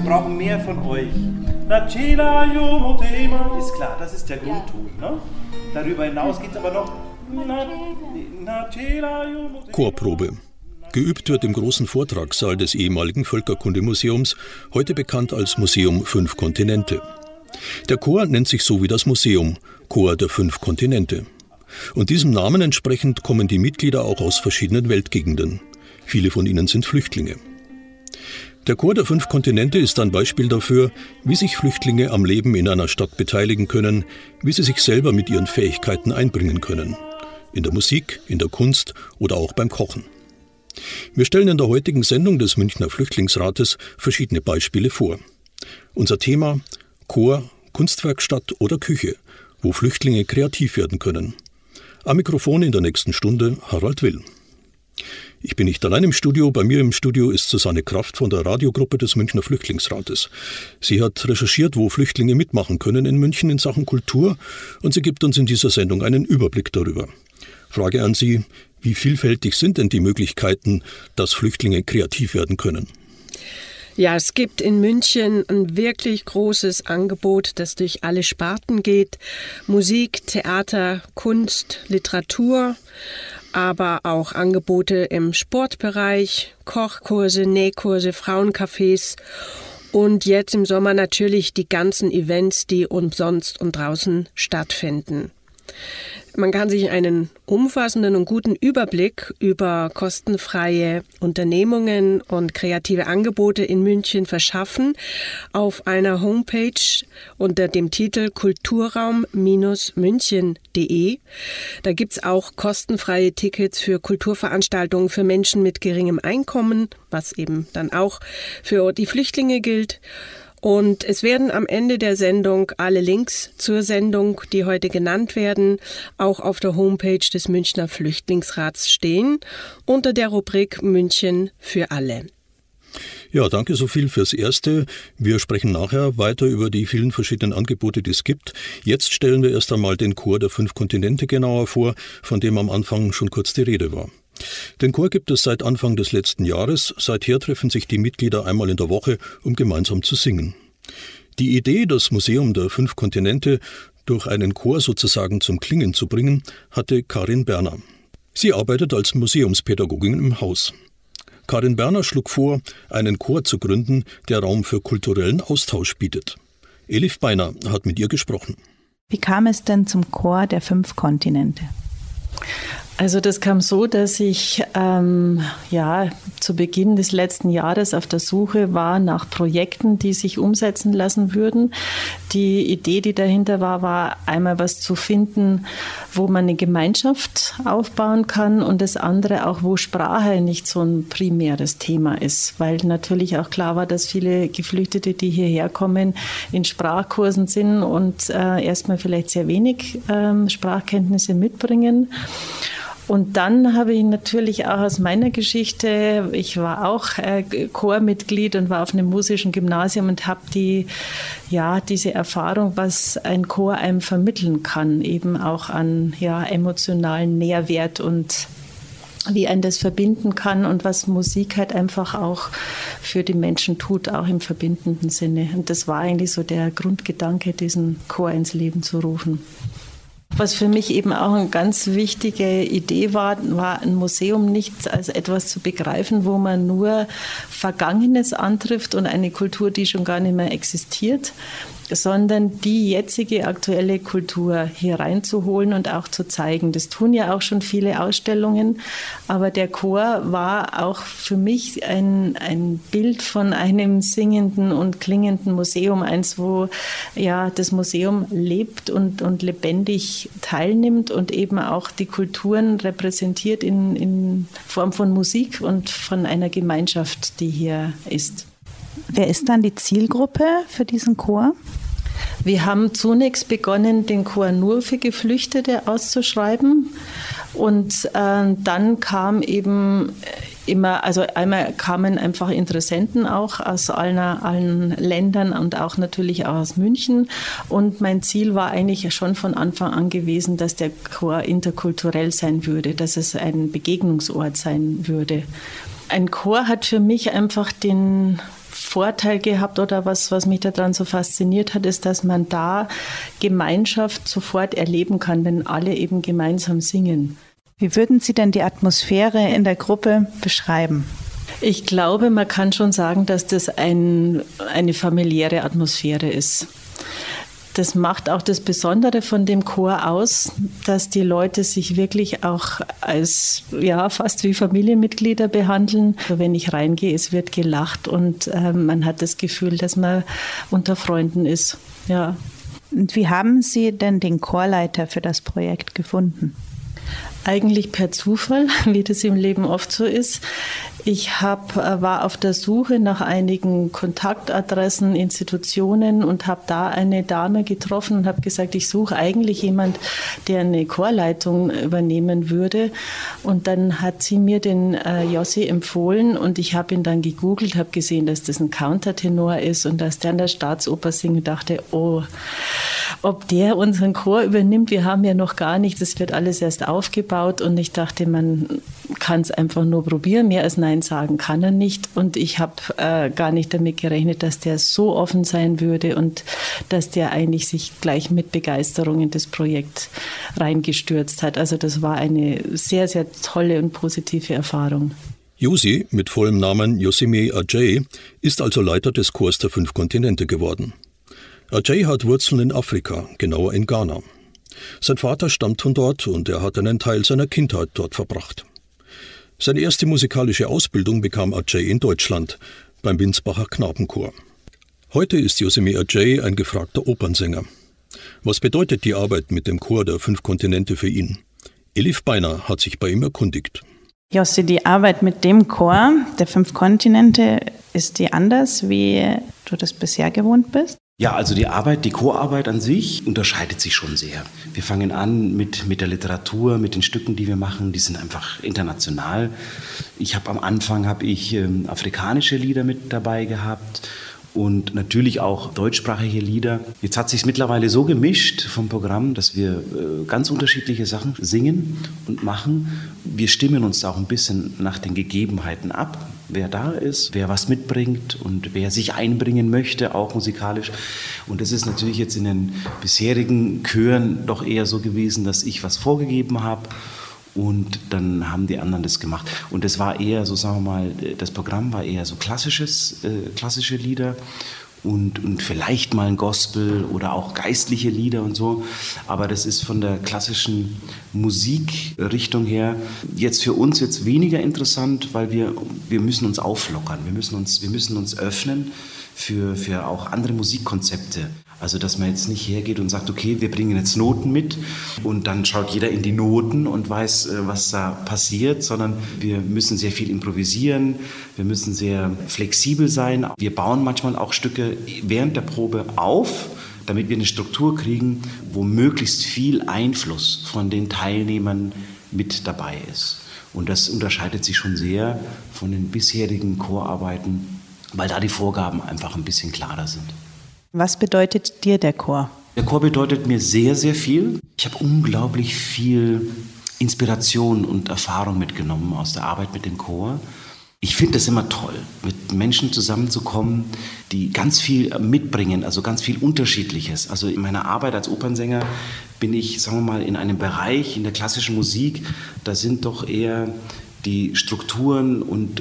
brauchen mehr von euch. Ist klar, das ist der Grundton. Ne? Darüber hinaus geht es aber noch. Chorprobe. Geübt wird im großen Vortragssaal des ehemaligen Völkerkundemuseums, heute bekannt als Museum 5 Kontinente. Der Chor nennt sich so wie das Museum, Chor der 5 Kontinente. Und diesem Namen entsprechend kommen die Mitglieder auch aus verschiedenen Weltgegenden. Viele von ihnen sind Flüchtlinge. Der Chor der 5 Kontinente ist ein Beispiel dafür, wie sich Flüchtlinge am Leben in einer Stadt beteiligen können, wie sie sich selber mit ihren Fähigkeiten einbringen können. In der Musik, in der Kunst oder auch beim Kochen. Wir stellen in der heutigen Sendung des Münchner Flüchtlingsrates verschiedene Beispiele vor. Unser Thema: Chor, Kunstwerkstatt oder Küche, wo Flüchtlinge kreativ werden können. Am Mikrofon in der nächsten Stunde Harald Will. Ich bin nicht allein im Studio. Bei mir im Studio ist Susanne Kraft von der Radiogruppe des Münchner Flüchtlingsrates. Sie hat recherchiert, wo Flüchtlinge mitmachen können in München in Sachen Kultur, und sie gibt uns in dieser Sendung einen Überblick darüber. Frage an Sie: Wie vielfältig sind denn die Möglichkeiten, dass Flüchtlinge kreativ werden können? Ja, es gibt in München ein wirklich großes Angebot, das durch alle Sparten geht. Musik, Theater, Kunst, Literatur, aber auch Angebote im Sportbereich, Kochkurse, Nähkurse, Frauencafés und jetzt im Sommer natürlich die ganzen Events, die umsonst und draußen stattfinden. Man kann sich einen umfassenden und guten Überblick über kostenfreie Unternehmungen und kreative Angebote in München verschaffen auf einer Homepage unter dem Titel kulturraum-münchen.de. Da gibt es auch kostenfreie Tickets für Kulturveranstaltungen für Menschen mit geringem Einkommen, was eben dann auch für die Flüchtlinge gilt. Und es werden am Ende der Sendung alle Links zur Sendung, die heute genannt werden, auch auf der Homepage des Münchner Flüchtlingsrats stehen, unter der Rubrik München für alle. Ja, danke so viel fürs Erste. Wir sprechen nachher weiter über die vielen verschiedenen Angebote, die es gibt. Jetzt stellen wir erst einmal den Chor der 5 Kontinente genauer vor, von dem am Anfang schon kurz die Rede war. Den Chor gibt es seit Anfang des letzten Jahres. Seither treffen sich die Mitglieder einmal in der Woche, um gemeinsam zu singen. Die Idee, das Museum der 5 Kontinente durch einen Chor sozusagen zum Klingen zu bringen, hatte Karin Berner. Sie arbeitet als Museumspädagogin im Haus. Karin Berner schlug vor, einen Chor zu gründen, der Raum für kulturellen Austausch bietet. Elif Beiner hat mit ihr gesprochen. Wie kam es denn zum Chor der 5 Kontinente? Also das kam so, dass ich zu Beginn des letzten Jahres auf der Suche war nach Projekten, die sich umsetzen lassen würden. Die Idee, die dahinter war einmal was zu finden, wo man eine Gemeinschaft aufbauen kann, und das andere auch, wo Sprache nicht so ein primäres Thema ist, weil natürlich auch klar war, dass viele Geflüchtete, die hierher kommen, in Sprachkursen sind und erstmal vielleicht sehr wenig Sprachkenntnisse mitbringen. Und dann habe ich natürlich auch aus meiner Geschichte, ich war auch Chormitglied und war auf einem musischen Gymnasium und habe diese Erfahrung, was ein Chor einem vermitteln kann, eben auch an emotionalen Nährwert und wie einen das verbinden kann und was Musik halt einfach auch für die Menschen tut, auch im verbindenden Sinne. Und das war eigentlich so der Grundgedanke, diesen Chor ins Leben zu rufen. Was für mich eben auch eine ganz wichtige Idee war ein Museum nicht als etwas zu begreifen, wo man nur Vergangenes antrifft und eine Kultur, die schon gar nicht mehr existiert, sondern die jetzige aktuelle Kultur hier reinzuholen und auch zu zeigen. Das tun ja auch schon viele Ausstellungen, aber der Chor war auch für mich ein Bild von einem singenden und klingenden Museum, eins, wo das Museum lebt und lebendig teilnimmt und eben auch die Kulturen repräsentiert in Form von Musik und von einer Gemeinschaft, die hier ist. Wer ist dann die Zielgruppe für diesen Chor? Wir haben zunächst begonnen, den Chor nur für Geflüchtete auszuschreiben, und dann kam eben einmal kamen einfach Interessenten auch aus allen Ländern und auch natürlich auch aus München, und mein Ziel war eigentlich schon von Anfang an gewesen, dass der Chor interkulturell sein würde, dass es ein Begegnungsort sein würde. Ein Chor hat für mich einfach den Vorteil gehabt oder was mich daran so fasziniert hat, ist, dass man da Gemeinschaft sofort erleben kann, wenn alle eben gemeinsam singen. Wie würden Sie denn die Atmosphäre in der Gruppe beschreiben? Ich glaube, man kann schon sagen, dass das eine familiäre Atmosphäre ist. Das macht auch das Besondere von dem Chor aus, dass die Leute sich wirklich auch als fast wie Familienmitglieder behandeln. Wenn ich reingehe, es wird gelacht und man hat das Gefühl, dass man unter Freunden ist. Ja. Und wie haben Sie denn den Chorleiter für das Projekt gefunden? Eigentlich per Zufall, wie das im Leben oft so ist. Ich war auf der Suche nach einigen Kontaktadressen, Institutionen und habe da eine Dame getroffen und habe gesagt, ich suche eigentlich jemand, der eine Chorleitung übernehmen würde. Und dann hat sie mir den Jossi empfohlen und ich habe ihn dann gegoogelt, habe gesehen, dass das ein Countertenor ist und dass der an der Staatsoper singt und dachte, ob der unseren Chor übernimmt, wir haben ja noch gar nichts, das wird alles erst aufgebaut und ich dachte, man kann es einfach nur probieren, mehr als Nein sagen kann er nicht und ich habe gar nicht damit gerechnet, dass der so offen sein würde und dass der eigentlich sich gleich mit Begeisterung in das Projekt reingestürzt hat. Also das war eine sehr, sehr tolle und positive Erfahrung. Josi, mit vollem Namen Yosemite Ajay, ist also Leiter des Chors der 5 Kontinente geworden. Ajay hat Wurzeln in Afrika, genauer in Ghana. Sein Vater stammt von dort und er hat einen Teil seiner Kindheit dort verbracht. Seine erste musikalische Ausbildung bekam Ajay in Deutschland, beim Winsbacher Knabenchor. Heute ist Yosemite Ajay ein gefragter Opernsänger. Was bedeutet die Arbeit mit dem Chor der 5 Kontinente für ihn? Elif Beiner hat sich bei ihm erkundigt. Jossi, die Arbeit mit dem Chor der 5 Kontinente, ist die anders, wie du das bisher gewohnt bist? Ja, also die Chorarbeit an sich unterscheidet sich schon sehr. Wir fangen an mit der Literatur, mit den Stücken, die wir machen, die sind einfach international. Am Anfang habe ich afrikanische Lieder mit dabei gehabt und natürlich auch deutschsprachige Lieder. Jetzt hat sich mittlerweile so gemischt vom Programm, dass wir ganz unterschiedliche Sachen singen und machen. Wir stimmen uns da auch ein bisschen nach den Gegebenheiten ab, wer da ist, wer was mitbringt und wer sich einbringen möchte, auch musikalisch. Und das ist natürlich jetzt in den bisherigen Chören doch eher so gewesen, dass ich was vorgegeben habe und dann haben die anderen das gemacht. Und das war eher, so sagen wir mal, das Programm war eher so klassische Lieder und vielleicht mal ein Gospel oder auch geistliche Lieder und so. Aber das ist von der klassischen Musikrichtung her jetzt für uns jetzt weniger interessant, weil wir müssen uns auflockern, wir müssen uns öffnen für auch andere Musikkonzepte. Also, dass man jetzt nicht hergeht und sagt, okay, wir bringen jetzt Noten mit und dann schaut jeder in die Noten und weiß, was da passiert, sondern wir müssen sehr viel improvisieren, wir müssen sehr flexibel sein. Wir bauen manchmal auch Stücke während der Probe auf, damit wir eine Struktur kriegen, wo möglichst viel Einfluss von den Teilnehmern mit dabei ist. Und das unterscheidet sich schon sehr von den bisherigen Chorarbeiten, weil da die Vorgaben einfach ein bisschen klarer sind. Was bedeutet dir der Chor? Der Chor bedeutet mir sehr, sehr viel. Ich habe unglaublich viel Inspiration und Erfahrung mitgenommen aus der Arbeit mit dem Chor. Ich finde es immer toll, mit Menschen zusammenzukommen, die ganz viel mitbringen, also ganz viel Unterschiedliches. Also in meiner Arbeit als Opernsänger bin ich, sagen wir mal, in einem Bereich, in der klassischen Musik, da sind doch eher die Strukturen und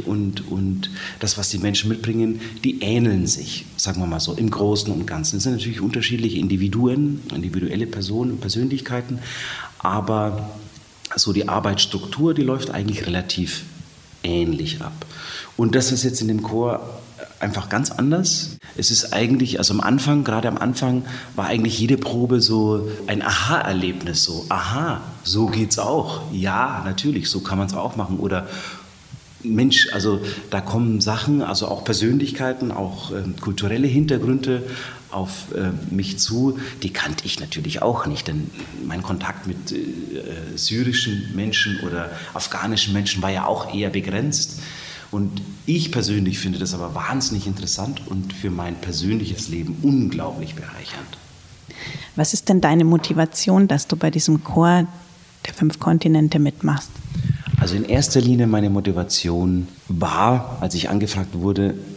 das, was die Menschen mitbringen, die ähneln sich, sagen wir mal so, im Großen und Ganzen. Es sind natürlich unterschiedliche individuelle Personen und Persönlichkeiten, aber so die Arbeitsstruktur, die läuft eigentlich relativ ähnlich ab. Und das ist jetzt in dem Chor einfach ganz anders. Es ist eigentlich, also gerade am Anfang, war eigentlich jede Probe so ein Aha-Erlebnis. So, aha, so geht's auch. Ja, natürlich, so kann man es auch machen. Oder Mensch, also da kommen Sachen, also auch Persönlichkeiten, auch kulturelle Hintergründe auf mich zu, die kannte ich natürlich auch nicht, denn mein Kontakt mit syrischen Menschen oder afghanischen Menschen war ja auch eher begrenzt. Und ich persönlich finde das aber wahnsinnig interessant und für mein persönliches Leben unglaublich bereichernd. Was ist denn deine Motivation, dass du bei diesem Chor der 5 Kontinente mitmachst? Also in erster Linie meine Motivation war, als ich angefragt wurde,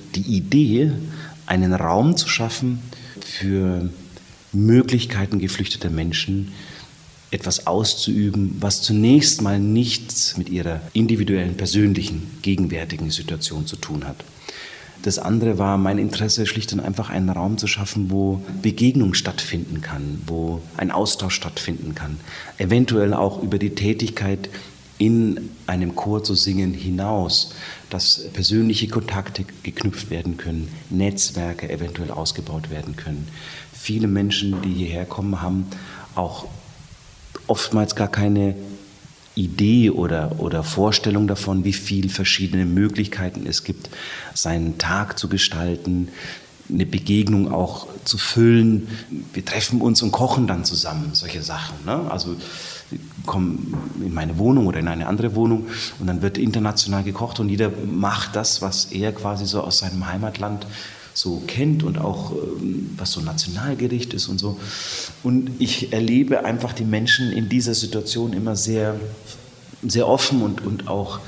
die Idee, einen Raum zu schaffen für Möglichkeiten geflüchteter Menschen, etwas auszuüben, was zunächst mal nichts mit ihrer individuellen, persönlichen, gegenwärtigen Situation zu tun hat. Das andere war mein Interesse, schlicht und einfach einen Raum zu schaffen, wo Begegnung stattfinden kann, wo ein Austausch stattfinden kann. Eventuell auch über die Tätigkeit in einem Chor zu singen hinaus, dass persönliche Kontakte geknüpft werden können, Netzwerke eventuell ausgebaut werden können. Viele Menschen, die hierher kommen, haben auch oftmals gar keine Idee oder Vorstellung davon, wie viele verschiedene Möglichkeiten es gibt, seinen Tag zu gestalten, eine Begegnung auch zu füllen. Wir treffen uns und kochen dann zusammen, solche Sachen. Ne? Also kommen in meine Wohnung oder in eine andere Wohnung und dann wird international gekocht und jeder macht das, was er quasi so aus seinem Heimatland so kennt und auch was so Nationalgericht ist und so. Und ich erlebe einfach die Menschen in dieser Situation immer sehr, sehr offen und auch,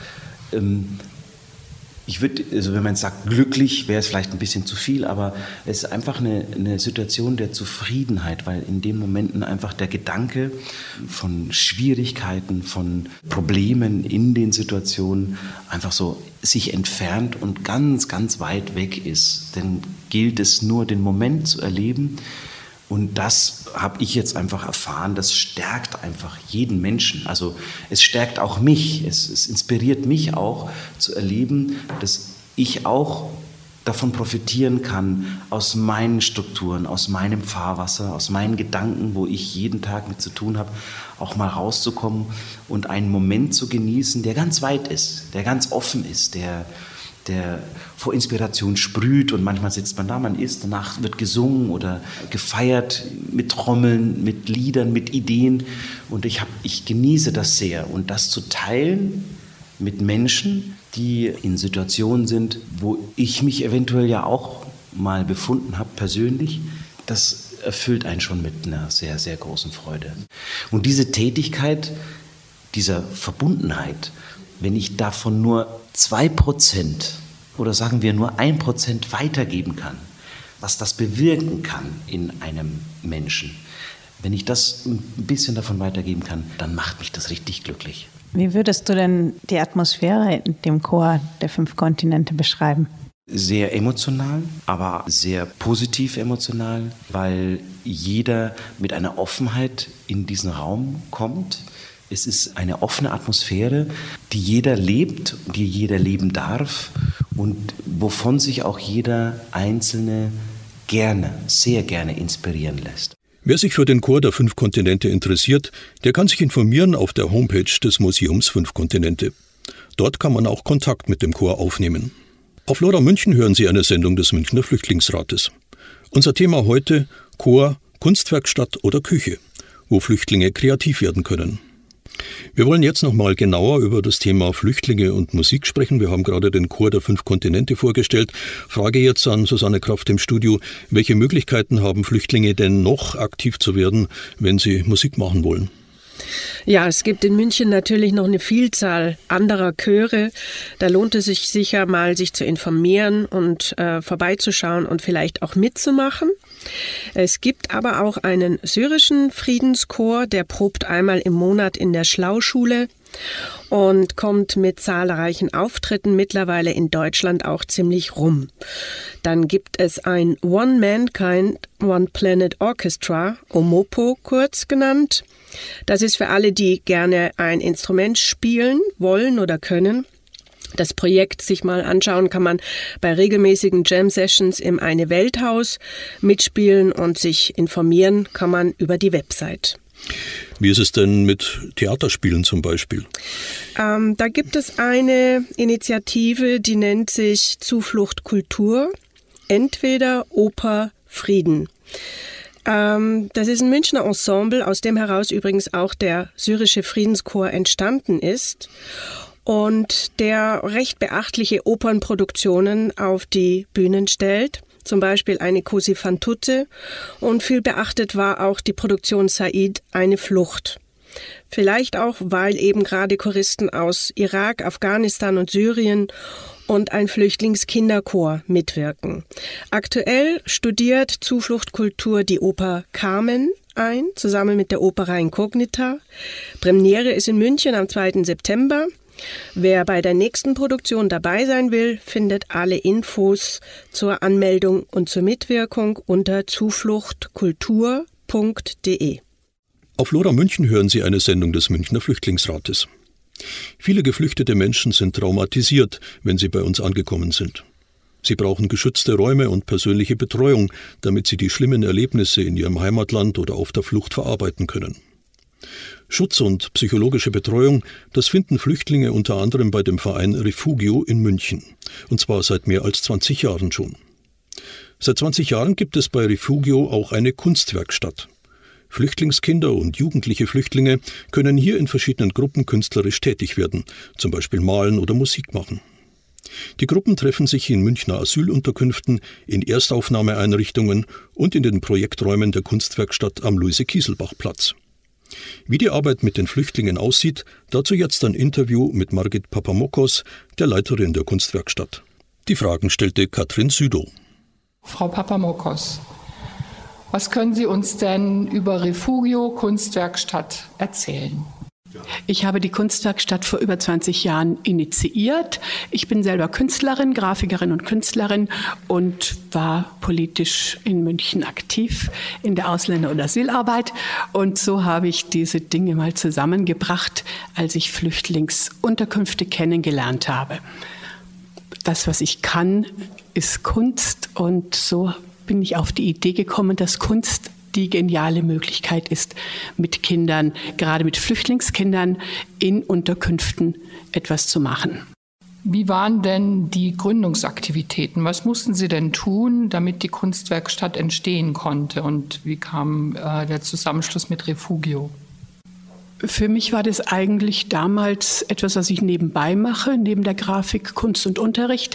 ich würde, also wenn man sagt glücklich, wäre es vielleicht ein bisschen zu viel, aber es ist einfach eine Situation der Zufriedenheit, weil in den Momenten einfach der Gedanke von Schwierigkeiten, von Problemen in den Situationen einfach so sich entfernt und ganz, ganz weit weg ist. Denn gilt es nur, den Moment zu erleben. Und das habe ich jetzt einfach erfahren, das stärkt einfach jeden Menschen. Also es stärkt auch mich, es inspiriert mich auch zu erleben, dass ich auch davon profitieren kann, aus meinen Strukturen, aus meinem Fahrwasser, aus meinen Gedanken, wo ich jeden Tag mit zu tun habe, auch mal rauszukommen und einen Moment zu genießen, der ganz weit ist, der ganz offen ist, der vor Inspiration sprüht und manchmal sitzt man da, man isst, danach wird gesungen oder gefeiert mit Trommeln, mit Liedern, mit Ideen und ich genieße das sehr und das zu teilen mit Menschen, die in Situationen sind, wo ich mich eventuell ja auch mal befunden habe persönlich, das erfüllt einen schon mit einer sehr, sehr großen Freude. Und diese Tätigkeit, dieser Verbundenheit, wenn ich davon nur 2% oder sagen wir nur 1% weitergeben kann, was das bewirken kann in einem Menschen, wenn ich das ein bisschen davon weitergeben kann, dann macht mich das richtig glücklich. Wie würdest du denn die Atmosphäre in dem Chor der 5 Kontinente beschreiben? Sehr emotional, aber sehr positiv emotional, weil jeder mit einer Offenheit in diesen Raum kommt. Es ist eine offene Atmosphäre, die jeder lebt, die jeder leben darf und wovon sich auch jeder Einzelne gerne, sehr gerne inspirieren lässt. Wer sich für den Chor der 5 Kontinente interessiert, der kann sich informieren auf der Homepage des Museums 5 Kontinente. Dort kann man auch Kontakt mit dem Chor aufnehmen. Auf LoRa München hören Sie eine Sendung des Münchner Flüchtlingsrates. Unser Thema heute: Chor, Kunstwerkstatt oder Küche, wo Flüchtlinge kreativ werden können. Wir wollen jetzt noch mal genauer über das Thema Flüchtlinge und Musik sprechen. Wir haben gerade den Chor der 5 Kontinente vorgestellt. Frage jetzt an Susanne Kraft im Studio: Welche Möglichkeiten haben Flüchtlinge denn noch aktiv zu werden, wenn sie Musik machen wollen? Ja, es gibt in München natürlich noch eine Vielzahl anderer Chöre. Da lohnt es sich sicher mal, sich zu informieren und vorbeizuschauen und vielleicht auch mitzumachen. Es gibt aber auch einen syrischen Friedenschor, der probt einmal im Monat in der Schlauschule und kommt mit zahlreichen Auftritten mittlerweile in Deutschland auch ziemlich rum. Dann gibt es ein One Mankind, One Planet Orchestra, OMOPO kurz genannt. Das ist für alle, die gerne ein Instrument spielen wollen oder können. Das Projekt sich mal anschauen kann man bei regelmäßigen Jam-Sessions im Eine-Welt-Haus. Mitspielen und sich informieren kann man über die Website. Wie ist es denn mit Theaterspielen zum Beispiel? Da gibt es eine Initiative, die nennt sich Zuflucht Kultur, entweder Oper Frieden. Das ist ein Münchner Ensemble, aus dem heraus übrigens auch der syrische Friedenschor entstanden ist und der recht beachtliche Opernproduktionen auf die Bühnen stellt. Zum Beispiel eine Cosi fan tutte und viel beachtet war auch die Produktion Said, eine Flucht. Vielleicht auch, weil eben gerade Choristen aus Irak, Afghanistan und Syrien und ein Flüchtlingskinderchor mitwirken. Aktuell studiert Zuflucht Kultur die Oper Carmen ein, zusammen mit der Opera Incognita. Premiere ist in München am 2. September. Wer bei der nächsten Produktion dabei sein will, findet alle Infos zur Anmeldung und zur Mitwirkung unter zufluchtkultur.de. Auf LoRa München hören Sie eine Sendung des Münchner Flüchtlingsrates. Viele geflüchtete Menschen sind traumatisiert, wenn sie bei uns angekommen sind. Sie brauchen geschützte Räume und persönliche Betreuung, damit sie die schlimmen Erlebnisse in ihrem Heimatland oder auf der Flucht verarbeiten können. Schutz und psychologische Betreuung, das finden Flüchtlinge unter anderem bei dem Verein Refugio in München. Und zwar seit mehr als 20 Jahren schon. Seit 20 Jahren gibt es bei Refugio auch eine Kunstwerkstatt. Flüchtlingskinder und jugendliche Flüchtlinge können hier in verschiedenen Gruppen künstlerisch tätig werden, zum Beispiel malen oder Musik machen. Die Gruppen treffen sich in Münchner Asylunterkünften, in Erstaufnahmeeinrichtungen und in den Projekträumen der Kunstwerkstatt am Luise-Kieselbach-Platz. Wie die Arbeit mit den Flüchtlingen aussieht, dazu jetzt ein Interview mit Margit Papamokos, der Leiterin der Kunstwerkstatt. Die Fragen stellte Katrin Südow. Frau Papamokos, was können Sie uns denn über Refugio Kunstwerkstatt erzählen? Ich habe die Kunstwerkstatt vor über 20 Jahren initiiert. Ich bin selber Künstlerin, Grafikerin und Künstlerin und war politisch in München aktiv in der Ausländer- und Asylarbeit. Und so habe ich diese Dinge mal zusammengebracht, als ich Flüchtlingsunterkünfte kennengelernt habe. Das, was ich kann, ist Kunst, und so bin ich auf die Idee gekommen, dass Kunst die geniale Möglichkeit ist, mit Kindern, gerade mit Flüchtlingskindern in Unterkünften etwas zu machen. Wie waren denn die Gründungsaktivitäten? Was mussten Sie denn tun, damit die Kunstwerkstatt entstehen konnte? Und wie kam der Zusammenschluss mit Refugio? Für mich war das eigentlich damals etwas, was ich nebenbei mache, neben der Grafik, Kunst und Unterricht.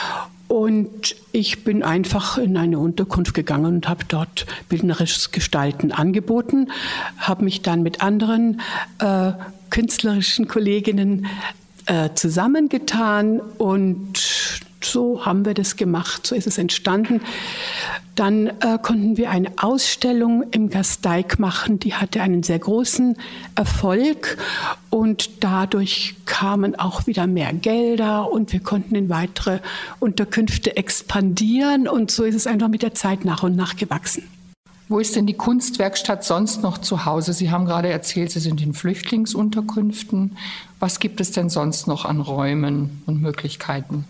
Und ich bin einfach in eine Unterkunft gegangen und habe dort bildnerisches Gestalten angeboten, habe mich dann mit anderen künstlerischen Kolleginnen zusammengetan, und so haben wir das gemacht, so ist es entstanden. Dann konnten wir eine Ausstellung im Gasteig machen, die hatte einen sehr großen Erfolg, und dadurch kamen auch wieder mehr Gelder und wir konnten in weitere Unterkünfte expandieren, und so ist es einfach mit der Zeit nach und nach gewachsen. Wo ist denn die Kunstwerkstatt sonst noch zu Hause? Sie haben gerade erzählt, Sie sind in Flüchtlingsunterkünften. Was gibt es denn sonst noch an Räumen und Möglichkeiten?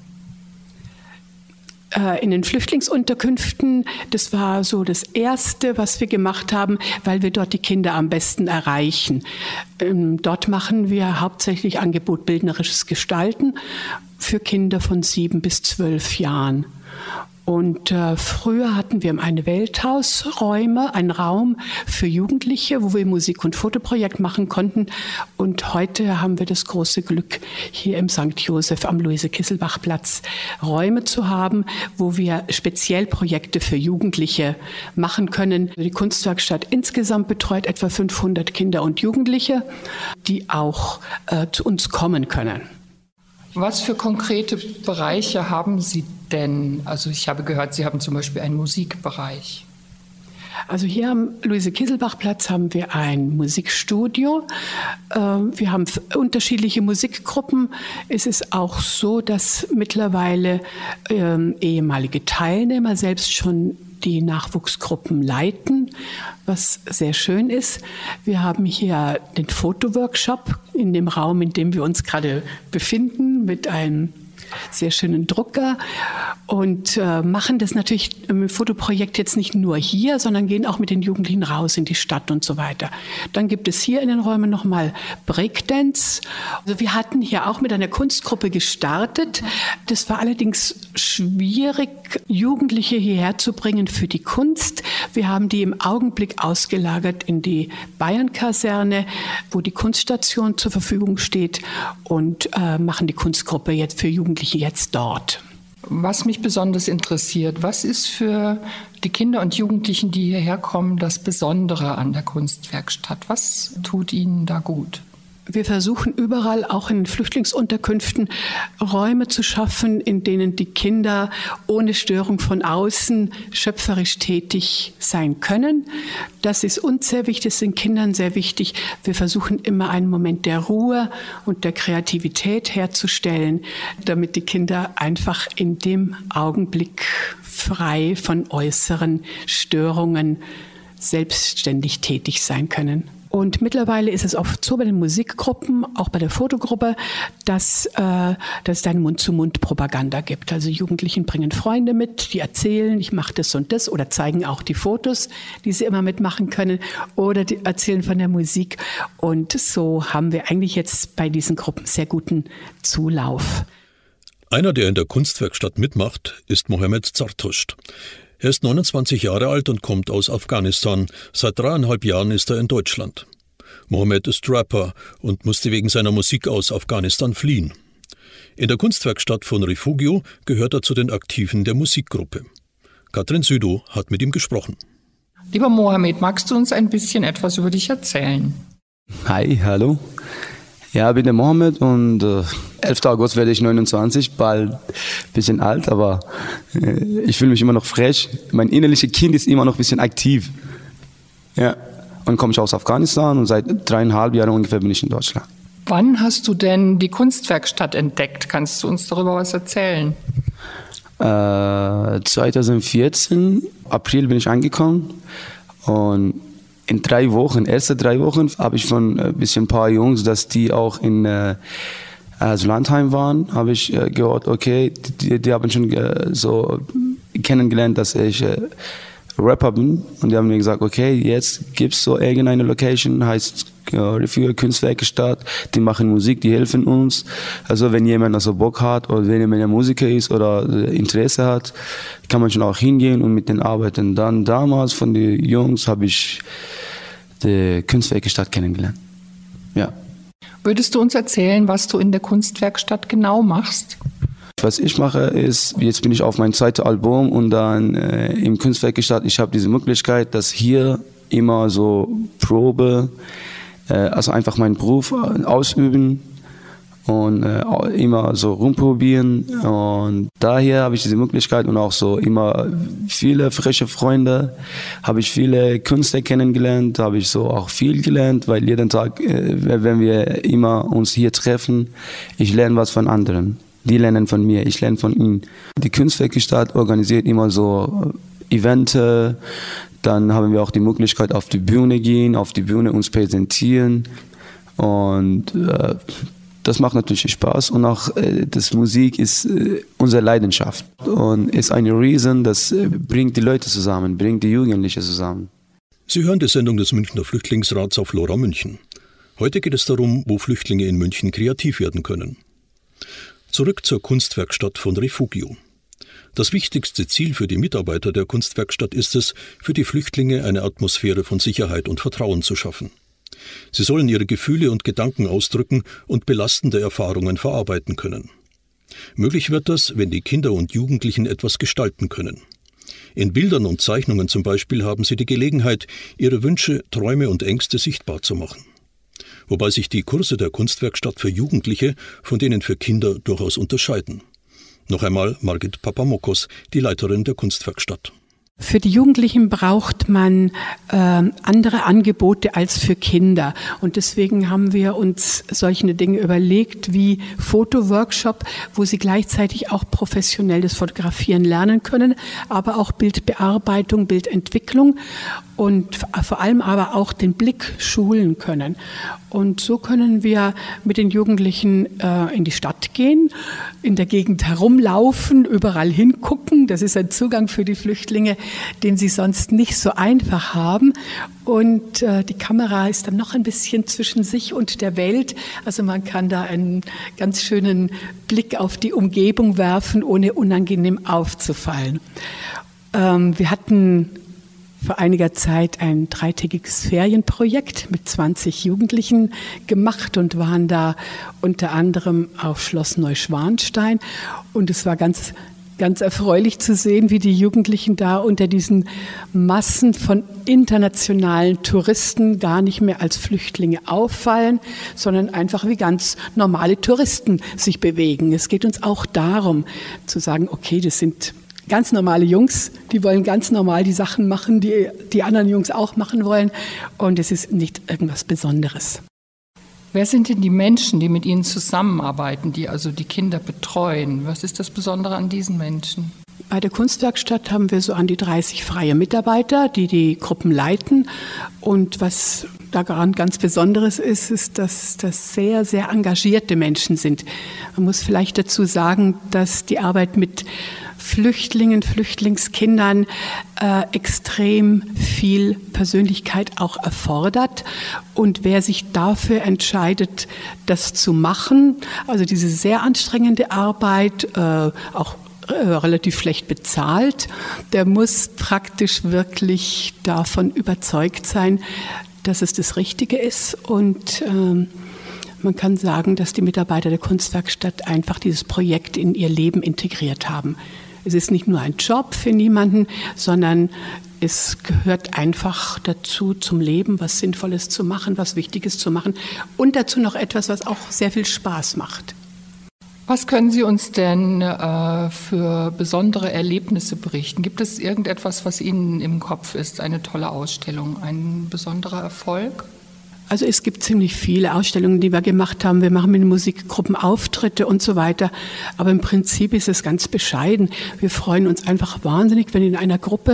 In den Flüchtlingsunterkünften, das war so das Erste, was wir gemacht haben, weil wir dort die Kinder am besten erreichen. Dort machen wir hauptsächlich Angebot bildnerisches Gestalten für Kinder von 7 bis 12 Jahren. Und früher hatten wir eine Welthausräume, einen Raum für Jugendliche, wo wir Musik- und Fotoprojekt machen konnten. Und heute haben wir das große Glück, hier im St. Joseph am Luise-Kieselbach-Platz Räume zu haben, wo wir speziell Projekte für Jugendliche machen können. Die Kunstwerkstatt insgesamt betreut etwa 500 Kinder und Jugendliche, die auch zu uns kommen können. Was für konkrete Bereiche haben Sie denn? Also ich habe gehört, Sie haben zum Beispiel einen Musikbereich. Also hier am Luise-Kieselbach-Platz haben wir ein Musikstudio. Wir haben unterschiedliche Musikgruppen. Es ist auch so, dass mittlerweile ehemalige Teilnehmer selbst schon die Nachwuchsgruppen leiten, was sehr schön ist. Wir haben hier den Fotoworkshop in dem Raum, in dem wir uns gerade befinden, mit einem sehr schönen Drucker, und machen das natürlich im Fotoprojekt jetzt nicht nur hier, sondern gehen auch mit den Jugendlichen raus in die Stadt und so weiter. Dann gibt es hier in den Räumen nochmal Breakdance. Also wir hatten hier auch mit einer Kunstgruppe gestartet. Das war allerdings schwierig, Jugendliche hierher zu bringen für die Kunst. Wir haben die im Augenblick ausgelagert in die Bayern-Kaserne, wo die Kunststation zur Verfügung steht, und machen die Kunstgruppe jetzt für Jugendliche jetzt dort. Was mich besonders interessiert, was ist für die Kinder und Jugendlichen, die hierher kommen, das Besondere an der Kunstwerkstatt? Was tut ihnen da gut? Wir versuchen überall, auch in Flüchtlingsunterkünften, Räume zu schaffen, in denen die Kinder ohne Störung von außen schöpferisch tätig sein können. Das ist uns sehr wichtig, das ist den Kindern sehr wichtig. Wir versuchen immer einen Moment der Ruhe und der Kreativität herzustellen, damit die Kinder einfach in dem Augenblick frei von äußeren Störungen selbstständig tätig sein können. Und mittlerweile ist es oft so bei den Musikgruppen, auch bei der Fotogruppe, dass es eine Mund-zu-Mund-Propaganda gibt. Also Jugendlichen bringen Freunde mit, die erzählen, ich mache das und das, oder zeigen auch die Fotos, die sie immer mitmachen können, oder die erzählen von der Musik. Und so haben wir eigentlich jetzt bei diesen Gruppen sehr guten Zulauf. Einer, der in der Kunstwerkstatt mitmacht, ist Mohammed Zartusht. Er ist 29 Jahre alt und kommt aus Afghanistan. Seit 3,5 Jahren ist er in Deutschland. Mohammed ist Rapper und musste wegen seiner Musik aus Afghanistan fliehen. In der Kunstwerkstatt von Refugio gehört er zu den Aktiven der Musikgruppe. Katrin Südow hat mit ihm gesprochen. Lieber Mohammed, magst du uns ein bisschen etwas über dich erzählen? Hi, hallo. Ja, ich bin der Mohammed und 11. August werde ich 29, bald ein bisschen alt, aber ich fühle mich immer noch frech. Mein innerliches Kind ist immer noch ein bisschen aktiv. Ja, und komme ich aus Afghanistan und seit 3,5 Jahren ungefähr bin ich in Deutschland. Wann hast du denn die Kunstwerkstatt entdeckt? Kannst du uns darüber was erzählen? 2014, April bin ich angekommen und in erste 3 Wochen habe ich von ein paar Jungs, dass die auch in Landheim waren, habe ich gehört, okay, die haben schon so kennengelernt, dass ich Rapper bin und die haben mir gesagt, okay, jetzt gibt es so irgendeine Location, heißt Refugio Kunstwerkstatt, die machen Musik, die helfen uns. Also wenn jemand also Bock hat oder wenn jemand ein Musiker ist oder Interesse hat, kann man schon auch hingehen und mit denen arbeiten. Dann damals von den Jungs habe ich die Kunstwerkstatt kennengelernt. Ja. Würdest du uns erzählen, was du in der Kunstwerkstatt genau machst? Was ich mache ist, jetzt bin ich auf mein zweites Album und dann im Kunstwerkstatt, ich habe diese Möglichkeit, dass hier immer so Probe, also einfach meinen Beruf ausüben und immer so rumprobieren und daher habe ich diese Möglichkeit und auch so immer viele frische Freunde, habe ich viele Künstler kennengelernt, habe ich so auch viel gelernt, weil jeden Tag, wenn wir immer uns hier treffen, ich lerne was von anderen. Die lernen von mir, ich lerne von ihnen. Die Kunstwerkstatt organisiert immer so Events, dann haben wir auch die Möglichkeit auf die Bühne gehen, auf die Bühne uns präsentieren und das macht natürlich Spaß und auch das Musik ist unsere Leidenschaft und ist eine Riesen, das bringt die Leute zusammen, bringt die Jugendlichen zusammen. Sie hören die Sendung des Münchner Flüchtlingsrats auf LoRa München. Heute geht es darum, wo Flüchtlinge in München kreativ werden können. Zurück zur Kunstwerkstatt von Refugio. Das wichtigste Ziel für die Mitarbeiter der Kunstwerkstatt ist es, für die Flüchtlinge eine Atmosphäre von Sicherheit und Vertrauen zu schaffen. Sie sollen ihre Gefühle und Gedanken ausdrücken und belastende Erfahrungen verarbeiten können. Möglich wird das, wenn die Kinder und Jugendlichen etwas gestalten können. In Bildern und Zeichnungen zum Beispiel haben sie die Gelegenheit, ihre Wünsche, Träume und Ängste sichtbar zu machen. Wobei sich die Kurse der Kunstwerkstatt für Jugendliche von denen für Kinder durchaus unterscheiden. Noch einmal Margit Papamokos, die Leiterin der Kunstwerkstatt. Für die Jugendlichen braucht man andere Angebote als für Kinder. Und deswegen haben wir uns solche Dinge überlegt wie Fotoworkshop, wo sie gleichzeitig auch professionell das Fotografieren lernen können, aber auch Bildbearbeitung, Bildentwicklung und vor allem aber auch den Blick schulen können. Und so können wir mit den Jugendlichen in die Stadt gehen, in der Gegend herumlaufen, überall hingucken. Das ist ein Zugang für die Flüchtlinge, den sie sonst nicht so einfach haben. Und die Kamera ist dann noch ein bisschen zwischen sich und der Welt. Also man kann da einen ganz schönen Blick auf die Umgebung werfen, ohne unangenehm aufzufallen. Wir hatten vor einiger Zeit ein 3-tägiges Ferienprojekt mit 20 Jugendlichen gemacht und waren da unter anderem auf Schloss Neuschwanstein. Und es war ganz ganz erfreulich zu sehen, wie die Jugendlichen da unter diesen Massen von internationalen Touristen gar nicht mehr als Flüchtlinge auffallen, sondern einfach wie ganz normale Touristen sich bewegen. Es geht uns auch darum, zu sagen, okay, das sind ganz normale Jungs, die wollen ganz normal die Sachen machen, die die anderen Jungs auch machen wollen. Und es ist nicht irgendwas Besonderes. Wer sind denn die Menschen, die mit Ihnen zusammenarbeiten, die also die Kinder betreuen? Was ist das Besondere an diesen Menschen? Bei der Kunstwerkstatt haben wir so an die 30 freie Mitarbeiter, die die Gruppen leiten. Und was daran ganz Besonderes ist, dass das sehr, sehr engagierte Menschen sind. Man muss vielleicht dazu sagen, dass die Arbeit mit Flüchtlingen, Flüchtlingskindern extrem viel Persönlichkeit auch erfordert. Und wer sich dafür entscheidet, das zu machen, also diese sehr anstrengende Arbeit, auch relativ schlecht bezahlt, der muss praktisch wirklich davon überzeugt sein, dass es das Richtige ist. Und man kann sagen, dass die Mitarbeiter der Kunstwerkstatt einfach dieses Projekt in ihr Leben integriert haben. Es ist nicht nur ein Job für niemanden, sondern es gehört einfach dazu, zum Leben was Sinnvolles zu machen, was Wichtiges zu machen und dazu noch etwas, was auch sehr viel Spaß macht. Was können Sie uns denn für besondere Erlebnisse berichten? Gibt es irgendetwas, was Ihnen im Kopf ist, eine tolle Ausstellung, ein besonderer Erfolg? Also es gibt ziemlich viele Ausstellungen, die wir gemacht haben. Wir machen mit den Musikgruppen Auftritte und so weiter. Aber im Prinzip ist es ganz bescheiden. Wir freuen uns einfach wahnsinnig, wenn in einer Gruppe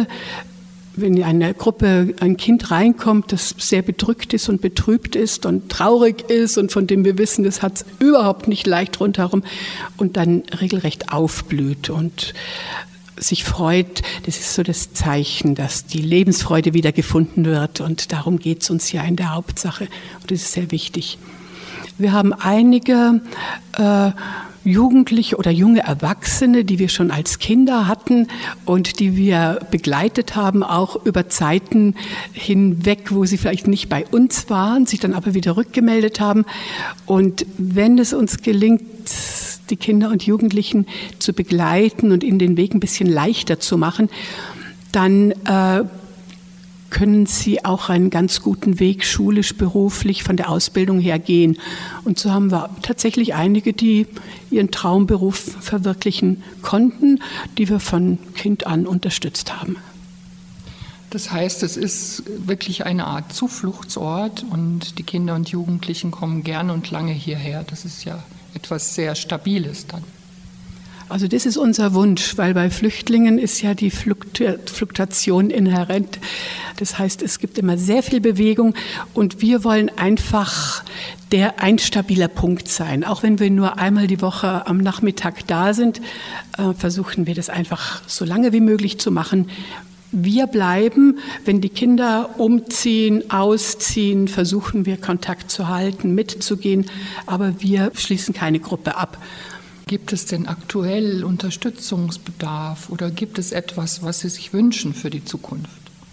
ein Kind reinkommt, das sehr bedrückt ist und betrübt ist und traurig ist und von dem wir wissen, das hat es überhaupt nicht leicht rundherum und dann regelrecht aufblüht und sich freut. Das ist so das Zeichen, dass die Lebensfreude wieder gefunden wird und darum geht es uns ja in der Hauptsache und das ist sehr wichtig. Wir haben einige Jugendliche oder junge Erwachsene, die wir schon als Kinder hatten und die wir begleitet haben, auch über Zeiten hinweg, wo sie vielleicht nicht bei uns waren, sich dann aber wieder rückgemeldet haben. Und wenn es uns gelingt, die Kinder und Jugendlichen zu begleiten und ihnen den Weg ein bisschen leichter zu machen, dann können sie auch einen ganz guten Weg schulisch, beruflich von der Ausbildung her gehen. Und so haben wir tatsächlich einige, die ihren Traumberuf verwirklichen konnten, die wir von Kind an unterstützt haben. Das heißt, es ist wirklich eine Art Zufluchtsort und die Kinder und Jugendlichen kommen gern und lange hierher. Das ist ja etwas sehr Stabiles dann. Also das ist unser Wunsch, weil bei Flüchtlingen ist ja die Fluktuation inhärent. Das heißt, es gibt immer sehr viel Bewegung und wir wollen einfach ein stabiler Punkt sein. Auch wenn wir nur einmal die Woche am Nachmittag da sind, versuchen wir das einfach so lange wie möglich zu machen. Wir bleiben, wenn die Kinder umziehen, ausziehen, versuchen wir Kontakt zu halten, mitzugehen, aber wir schließen keine Gruppe ab. Gibt es denn aktuell Unterstützungsbedarf oder gibt es etwas, was Sie sich wünschen für die Zukunft?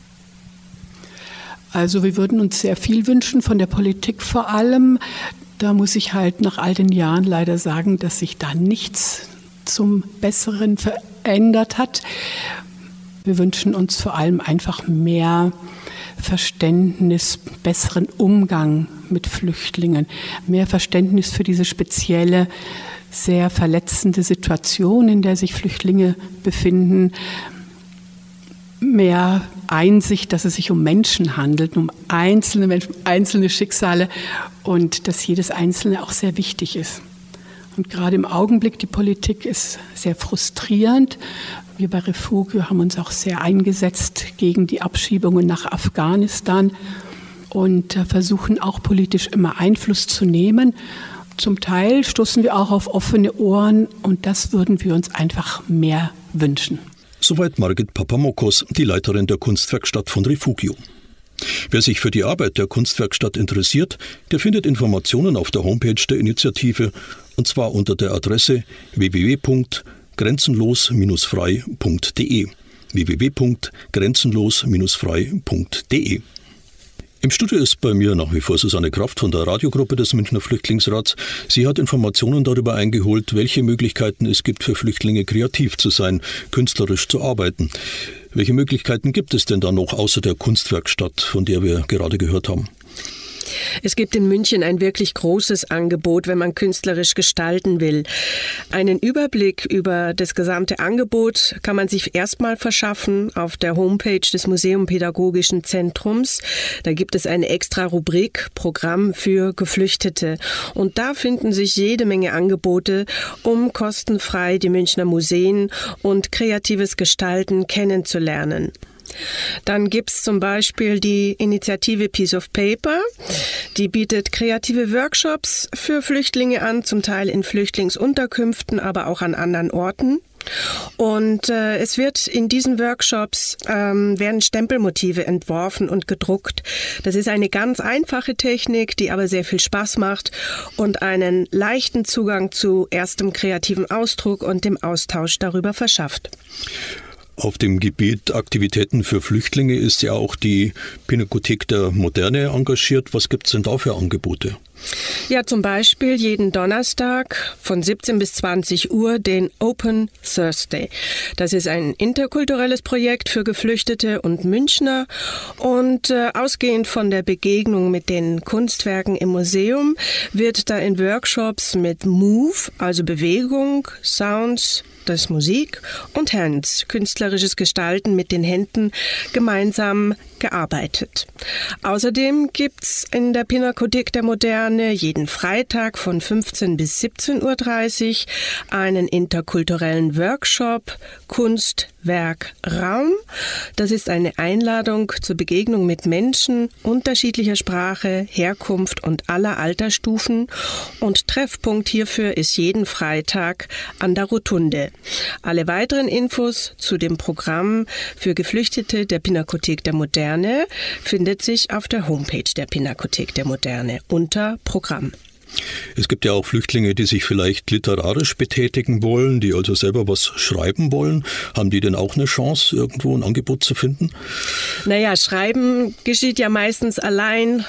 Also wir würden uns sehr viel wünschen, von der Politik vor allem. Da muss ich halt nach all den Jahren leider sagen, dass sich da nichts zum Besseren verändert hat. Wir wünschen uns vor allem einfach mehr Verständnis, besseren Umgang mit Flüchtlingen, mehr Verständnis für diese spezielle, sehr verletzende Situation, in der sich Flüchtlinge befinden, mehr Einsicht, dass es sich um Menschen handelt, um einzelne Menschen, einzelne Schicksale und dass jedes Einzelne auch sehr wichtig ist. Und gerade im Augenblick, die Politik ist sehr frustrierend. Wir bei Refugio haben uns auch sehr eingesetzt gegen die Abschiebungen nach Afghanistan und versuchen auch politisch immer Einfluss zu nehmen. Zum Teil stoßen wir auch auf offene Ohren und das würden wir uns einfach mehr wünschen. Soweit Margit Papamokos, die Leiterin der Kunstwerkstatt von Refugio. Wer sich für die Arbeit der Kunstwerkstatt interessiert, der findet Informationen auf der Homepage der Initiative und zwar unter der Adresse www.grenzenlos-frei.de www.grenzenlos-frei.de. Im Studio ist bei mir nach wie vor Susanne Kraft von der Radiogruppe des Münchner Flüchtlingsrats. Sie hat Informationen darüber eingeholt, welche Möglichkeiten es gibt für Flüchtlinge, kreativ zu sein, künstlerisch zu arbeiten. Welche Möglichkeiten gibt es denn da noch außer der Kunstwerkstatt, von der wir gerade gehört haben? Es gibt in München ein wirklich großes Angebot, wenn man künstlerisch gestalten will. Einen Überblick über das gesamte Angebot kann man sich erstmal verschaffen auf der Homepage des Museumpädagogischen Zentrums. Da gibt es eine extra Rubrik Programm für Geflüchtete. Und da finden sich jede Menge Angebote, um kostenfrei die Münchner Museen und kreatives Gestalten kennenzulernen. Dann gibt es zum Beispiel die Initiative Piece of Paper. Die bietet kreative Workshops für Flüchtlinge an, zum Teil in Flüchtlingsunterkünften, aber auch an anderen Orten. Und es wird in diesen Workshops werden Stempelmotive entworfen und gedruckt. Das ist eine ganz einfache Technik, die aber sehr viel Spaß macht und einen leichten Zugang zu erstem kreativen Ausdruck und dem Austausch darüber verschafft. Auf dem Gebiet Aktivitäten für Flüchtlinge ist ja auch die Pinakothek der Moderne engagiert. Was gibt es denn da für Angebote? Ja, zum Beispiel jeden Donnerstag von 17 bis 20 Uhr den Open Thursday. Das ist ein interkulturelles Projekt für Geflüchtete und Münchner. Und ausgehend von der Begegnung mit den Kunstwerken im Museum wird da in Workshops mit Move, also Bewegung, Sounds, das ist Musik, und Hands, künstlerisches Gestalten mit den Händen, gemeinsam gearbeitet. Außerdem gibt's in der Pinakothek der Moderne jeden Freitag von 15 bis 17.30 Uhr einen interkulturellen Workshop Kunst, Werk, Raum. Das ist eine Einladung zur Begegnung mit Menschen unterschiedlicher Sprache, Herkunft und aller Altersstufen. Und Treffpunkt hierfür ist jeden Freitag an der Rotunde. Alle weiteren Infos zu dem Programm für Geflüchtete der Pinakothek der Moderne findet sich auf der Homepage der Pinakothek der Moderne unter Programm. Es gibt ja auch Flüchtlinge, die sich vielleicht literarisch betätigen wollen, die also selber was schreiben wollen. Haben die denn auch eine Chance, irgendwo ein Angebot zu finden? Naja, Schreiben geschieht ja meistens allein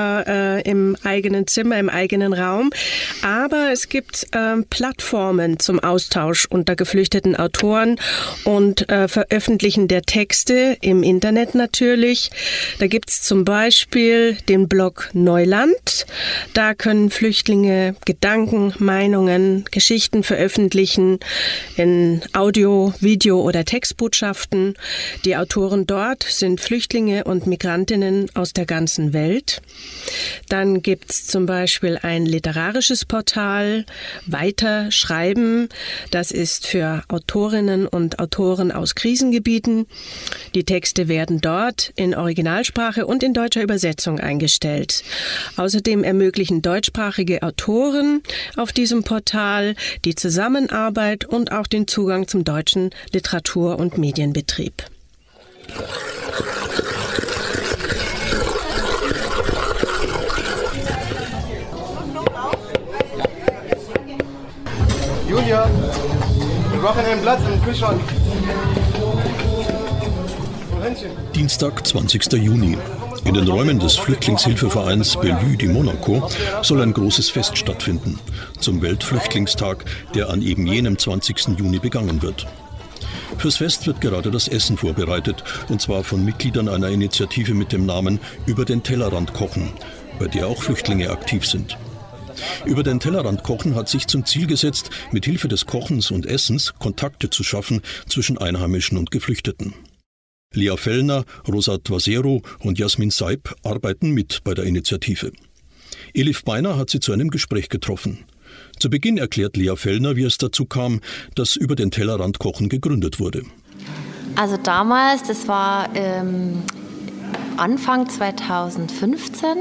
im eigenen Zimmer, im eigenen Raum. Aber es gibt Plattformen zum Austausch unter geflüchteten Autoren und Veröffentlichen der Texte im Internet natürlich. Da gibt es zum Beispiel den Blog Neuland. Da können Flüchtlinge Gedanken, Meinungen, Geschichten veröffentlichen in Audio-, Video- oder Textbotschaften. Die Autoren dort sind Flüchtlinge und Migrantinnen aus der ganzen Welt. Dann gibt es zum Beispiel ein literarisches Portal, Weiter Schreiben. Das ist für Autorinnen und Autoren aus Krisengebieten. Die Texte werden dort in Originalsprache und in deutscher Übersetzung eingestellt. Außerdem ermöglichen deutschsprachige Autoren auf diesem Portal die Zusammenarbeit und auch den Zugang zum deutschen Literatur- und Medienbetrieb. Julia, wir brauchen einen Platz im Kühlschrank. Dienstag, 20. Juni. In den Räumen des Flüchtlingshilfevereins Bellevue di Monaco soll ein großes Fest stattfinden, zum Weltflüchtlingstag, der an eben jenem 20. Juni begangen wird. Fürs Fest wird gerade das Essen vorbereitet, und zwar von Mitgliedern einer Initiative mit dem Namen Über den Tellerrand kochen, bei der auch Flüchtlinge aktiv sind. Über den Tellerrand kochen hat sich zum Ziel gesetzt, mit Hilfe des Kochens und Essens Kontakte zu schaffen zwischen Einheimischen und Geflüchteten. Lea Fellner, Rosa Twasero und Jasmin Seib arbeiten mit bei der Initiative. Elif Beiner hat sie zu einem Gespräch getroffen. Zu Beginn erklärt Lea Fellner, wie es dazu kam, dass Über den Tellerrand Kochen gegründet wurde. Also damals, das war Anfang 2015.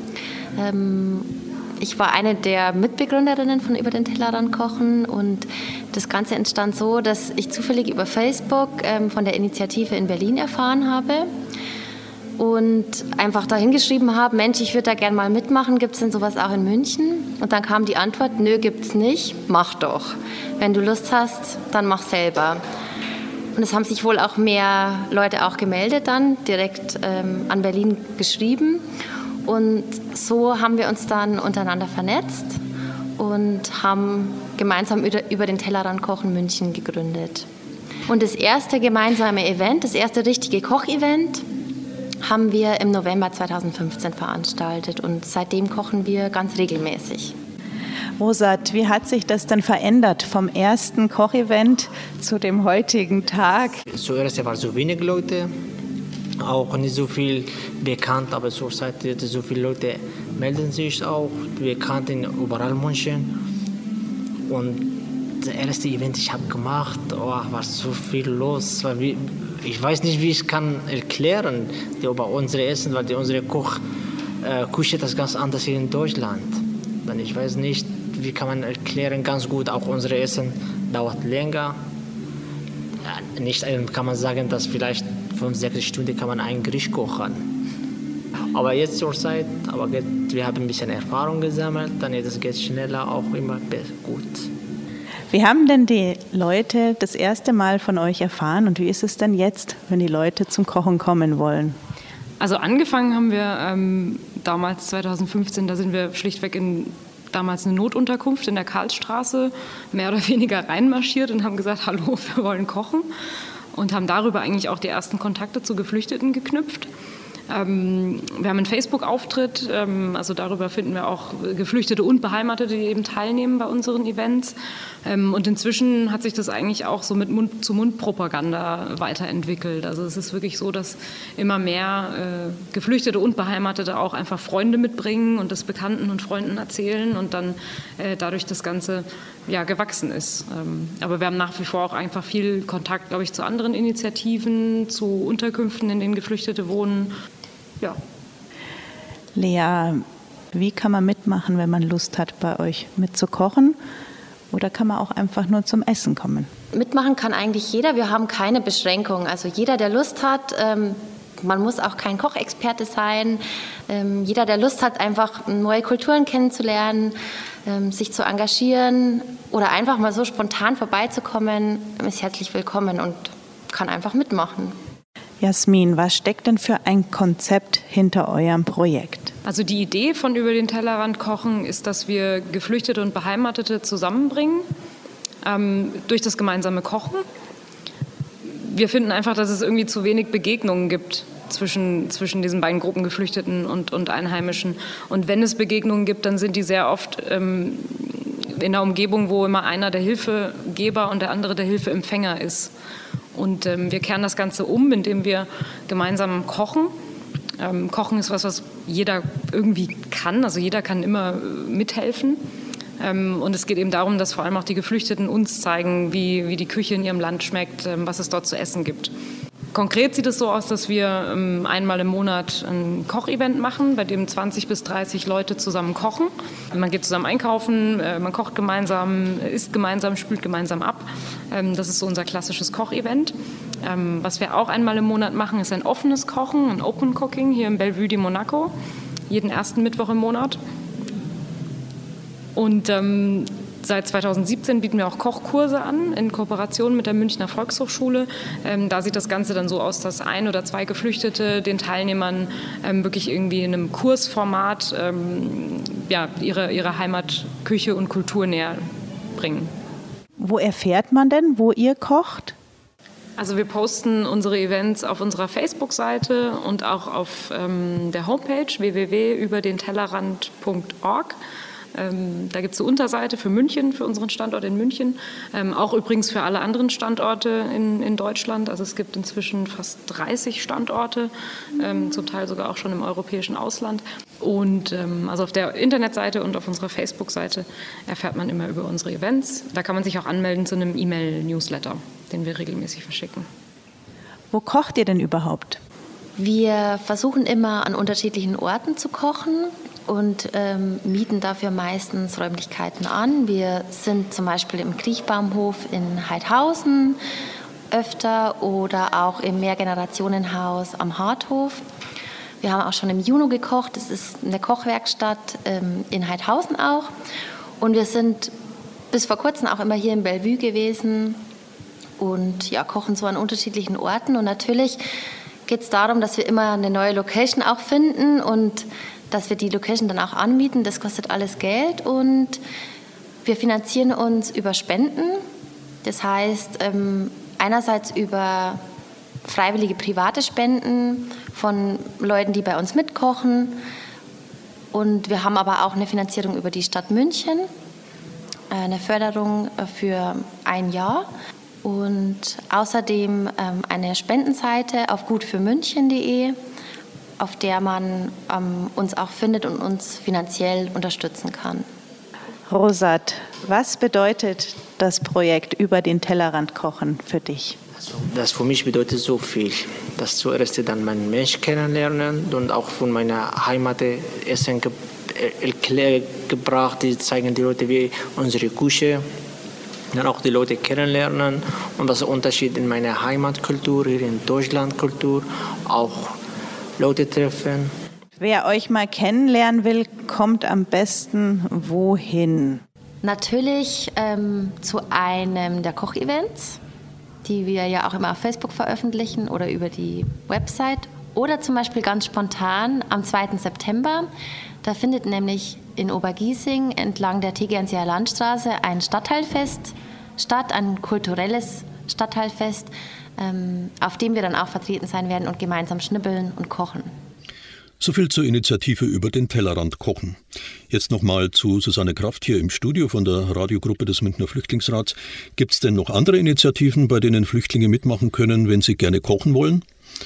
Ich war eine der Mitbegründerinnen von Über den Tellerrand kochen, und das Ganze entstand so, dass ich zufällig über Facebook von der Initiative in Berlin erfahren habe und einfach dahin geschrieben habe, Mensch, ich würde da gerne mal mitmachen, gibt es denn sowas auch in München? Und dann kam die Antwort, nö, gibt's nicht, mach doch. Wenn du Lust hast, dann mach selber. Und es haben sich wohl auch mehr Leute auch gemeldet dann, direkt an Berlin geschrieben. Und so haben wir uns dann untereinander vernetzt und haben gemeinsam über den Tellerrand Kochen München gegründet. Und das erste gemeinsame Event, das erste richtige Kochevent, haben wir im November 2015 veranstaltet und seitdem kochen wir ganz regelmäßig. Rosat, wie hat sich das dann verändert vom ersten Kochevent zu dem heutigen Tag? Zuerst waren so wenig Leute, auch nicht so viel bekannt, aber zurzeit so viele Leute melden sich auch, bekannt in überall München. Und das erste Event, ich habe gemacht, war so viel los. Ich weiß nicht, wie ich kann erklären über unsere Essen, weil unsere Küche ist ganz anders hier in Deutschland. Ich weiß nicht, wie kann man erklären, ganz gut, auch unser Essen dauert länger. Nicht kann man sagen, dass vielleicht 5-6 Stunden kann man ein Gericht kochen. Aber jetzt zur Zeit, wir haben ein bisschen Erfahrung gesammelt, dann geht es schneller, auch immer gut. Wie haben denn die Leute das erste Mal von euch erfahren und wie ist es denn jetzt, wenn die Leute zum Kochen kommen wollen? Also angefangen haben wir damals 2015, da sind wir schlichtweg in damals eine Notunterkunft in der Karlsstraße mehr oder weniger reinmarschiert und haben gesagt, hallo, wir wollen kochen und haben darüber eigentlich auch die ersten Kontakte zu Geflüchteten geknüpft. Wir haben einen Facebook-Auftritt, also darüber finden wir auch Geflüchtete und Beheimatete, die eben teilnehmen bei unseren Events. Und inzwischen hat sich das eigentlich auch so mit Mund-zu-Mund-Propaganda weiterentwickelt. Also es ist wirklich so, dass immer mehr Geflüchtete und Beheimatete auch einfach Freunde mitbringen und das Bekannten und Freunden erzählen und dann dadurch das Ganze gewachsen ist. Aber wir haben nach wie vor auch einfach viel Kontakt, glaube ich, zu anderen Initiativen, zu Unterkünften, in denen Geflüchtete wohnen. Ja. Lea, wie kann man mitmachen, wenn man Lust hat, bei euch mitzukochen? Oder kann man auch einfach nur zum Essen kommen? Mitmachen kann eigentlich jeder. Wir haben keine Beschränkung. Also jeder, der Lust hat, man muss auch kein Kochexperte sein. Jeder, der Lust hat, einfach neue Kulturen kennenzulernen, sich zu engagieren oder einfach mal so spontan vorbeizukommen, ist herzlich willkommen und kann einfach mitmachen. Jasmin, was steckt denn für ein Konzept hinter eurem Projekt? Also die Idee von Über den Tellerrand kochen ist, dass wir Geflüchtete und Beheimatete zusammenbringen durch das gemeinsame Kochen. Wir finden einfach, dass es irgendwie zu wenig Begegnungen gibt zwischen diesen beiden Gruppen Geflüchteten und Einheimischen. Und wenn es Begegnungen gibt, dann sind die sehr oft in einer Umgebung, wo immer einer der Hilfegeber und der andere der Hilfeempfänger ist. Und wir kehren das Ganze um, indem wir gemeinsam kochen. Kochen ist was jeder irgendwie kann, also jeder kann immer mithelfen. Und es geht eben darum, dass vor allem auch die Geflüchteten uns zeigen, wie die Küche in ihrem Land schmeckt, was es dort zu essen gibt. Konkret sieht es so aus, dass wir einmal im Monat ein Kochevent machen, bei dem 20 bis 30 Leute zusammen kochen. Man geht zusammen einkaufen, man kocht gemeinsam, isst gemeinsam, spült gemeinsam ab. Das ist so unser klassisches Kochevent. Was wir auch einmal im Monat machen, ist ein offenes Kochen, ein Open Cooking hier im Bellevue de Monaco, jeden ersten Mittwoch im Monat. Und seit 2017 bieten wir auch Kochkurse an in Kooperation mit der Münchner Volkshochschule. Da sieht das Ganze dann so aus, dass 1 oder 2 Geflüchtete den Teilnehmern wirklich irgendwie in einem Kursformat ihre Heimatküche und Kultur näher bringen. Wo erfährt man denn, wo ihr kocht? Also wir posten unsere Events auf unserer Facebook-Seite und auch auf der Homepage www.überdentellerrand.org. Da gibt es eine Unterseite für München, für unseren Standort in München, auch übrigens für alle anderen Standorte in Deutschland. Also es gibt inzwischen fast 30 Standorte, zum Teil sogar auch schon im europäischen Ausland. Und also auf der Internetseite und auf unserer Facebook-Seite erfährt man immer über unsere Events. Da kann man sich auch anmelden zu einem E-Mail-Newsletter, den wir regelmäßig verschicken. Wo kocht ihr denn überhaupt? Wir versuchen immer an unterschiedlichen Orten zu kochen und mieten dafür meistens Räumlichkeiten an. Wir sind zum Beispiel im Kriechbaumhof in Heidhausen öfter oder auch im Mehrgenerationenhaus am Harthof. Wir haben auch schon im Juno gekocht, das ist eine Kochwerkstatt in Heidhausen auch. Und wir sind bis vor kurzem auch immer hier in Bellevue gewesen und kochen so an unterschiedlichen Orten. Und natürlich geht es darum, dass wir immer eine neue Location auch finden und dass wir die Location dann auch anmieten. Das kostet alles Geld und wir finanzieren uns über Spenden. Das heißt, einerseits über freiwillige private Spenden von Leuten, die bei uns mitkochen. Und wir haben aber auch eine Finanzierung über die Stadt München, eine Förderung für 1 Jahr. Und außerdem eine Spendenseite auf gutfürmünchen.de, auf der man uns auch findet und uns finanziell unterstützen kann. Rosat, was bedeutet das Projekt über den Tellerrand kochen für dich? Das für mich bedeutet so viel. Das zuerst dann meinen Mensch kennenlernen und auch von meiner Heimat Essen gebracht. Die zeigen die Leute wie unsere Küche. Dann auch die Leute kennenlernen und was der Unterschied in meiner Heimatkultur, hier in Deutschlandkultur, auch Leute treffen. Wer euch mal kennenlernen will, kommt am besten wohin? Natürlich zu einem der Kochevents, die wir ja auch immer auf Facebook veröffentlichen oder über die Website. Oder zum Beispiel ganz spontan am 2. September. Da findet nämlich in Obergiesing entlang der Tegernseer Landstraße ein Stadtteilfest statt, ein kulturelles Stadtteilfest, auf dem wir dann auch vertreten sein werden und gemeinsam schnibbeln und kochen. Soviel zur Initiative über den Tellerrand kochen. Jetzt nochmal zu Susanne Kraft hier im Studio von der Radiogruppe des Münchner Flüchtlingsrats. Gibt es denn noch andere Initiativen, bei denen Flüchtlinge mitmachen können, wenn sie gerne kochen wollen?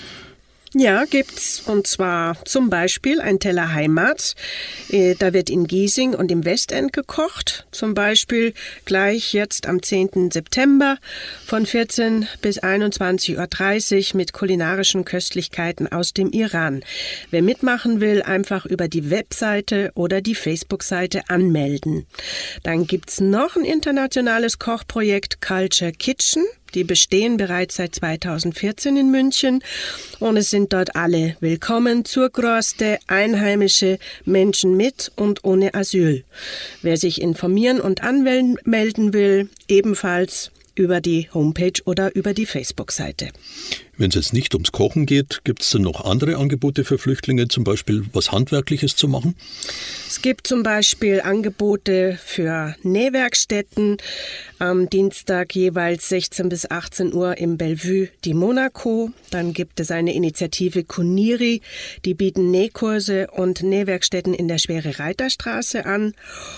Ja, gibt's. Und zwar zum Beispiel ein Teller Heimat. Da wird in Giesing und im Westend gekocht. Zum Beispiel gleich jetzt am 10. September von 14 bis 21.30 Uhr mit kulinarischen Köstlichkeiten aus dem Iran. Wer mitmachen will, einfach über die Webseite oder die Facebook-Seite anmelden. Dann gibt's noch ein internationales Kochprojekt Culture Kitchen. Die bestehen bereits seit 2014 in München und es sind dort alle willkommen, Zugereiste, einheimische Menschen mit und ohne Asyl. Wer sich informieren und anmelden will, ebenfalls über die Homepage oder über die Facebook-Seite. Wenn es jetzt nicht ums Kochen geht, gibt es dann noch andere Angebote für Flüchtlinge, zum Beispiel was Handwerkliches zu machen? Es gibt zum Beispiel Angebote für Nähwerkstätten. Am Dienstag jeweils 16 bis 18 Uhr im Bellevue di Monaco. Dann gibt es eine Initiative Kuniri, die bieten Nähkurse und Nähwerkstätten in der Schwere-Reiter-Straße an.